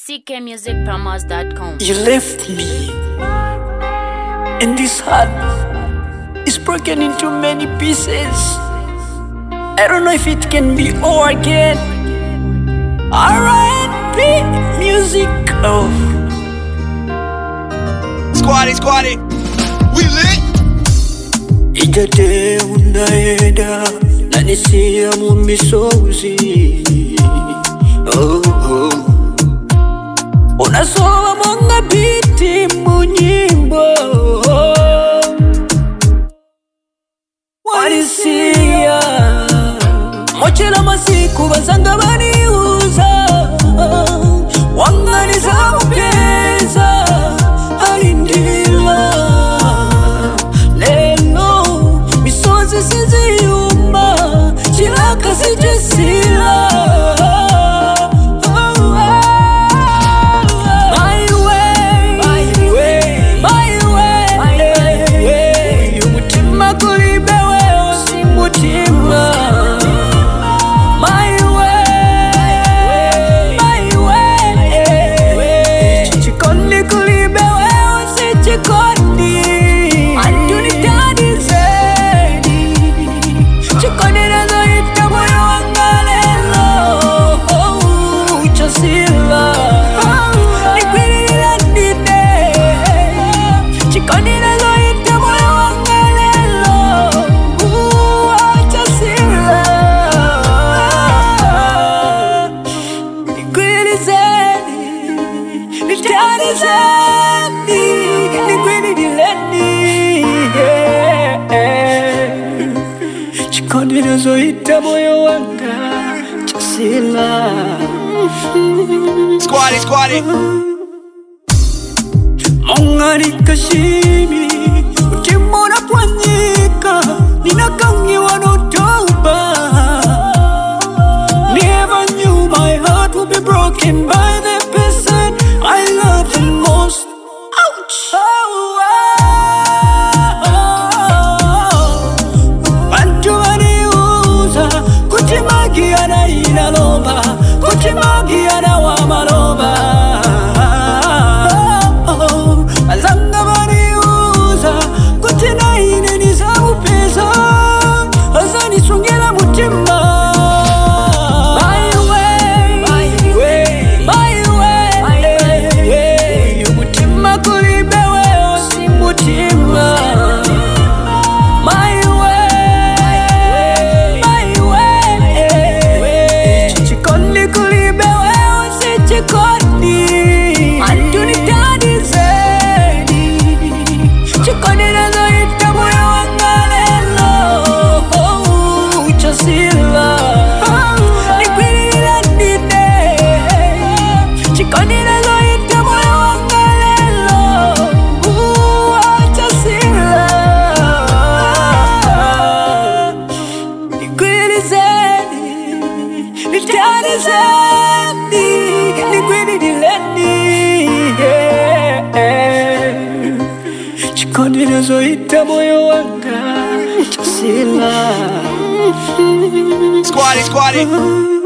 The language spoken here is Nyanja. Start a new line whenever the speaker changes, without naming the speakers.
ckmusicpromos.com.
You left me, and this heart is broken into many pieces. I don't know if it can be all again. R&B music. Oh.
Squatty, we lit.
Ijate unaenda na nisia mumisozi. Oh. Unasoma mwanga biti munyimbo. Wanisia mochela masiku bazanga baniuza. Wangani za mupeza alindila. Lelo misozi siziyuma, chilaka sijasila. Zoita moyo wanga chasila.
Squatty.
Mongari kashimi ukimona pwanyika, ninakangiwa no toba. Never knew my heart would be broken by the person I love the most. Ouch. Kuchimagiana inaloba, kuchimagiana wa maloba. Azanga baniuza, kuchina ine nizamu pesa. Azani sungela mutima. My way. Mutima kulibewe osi mutima. Chikondile zoita moyo wanga chasila.
Squatty.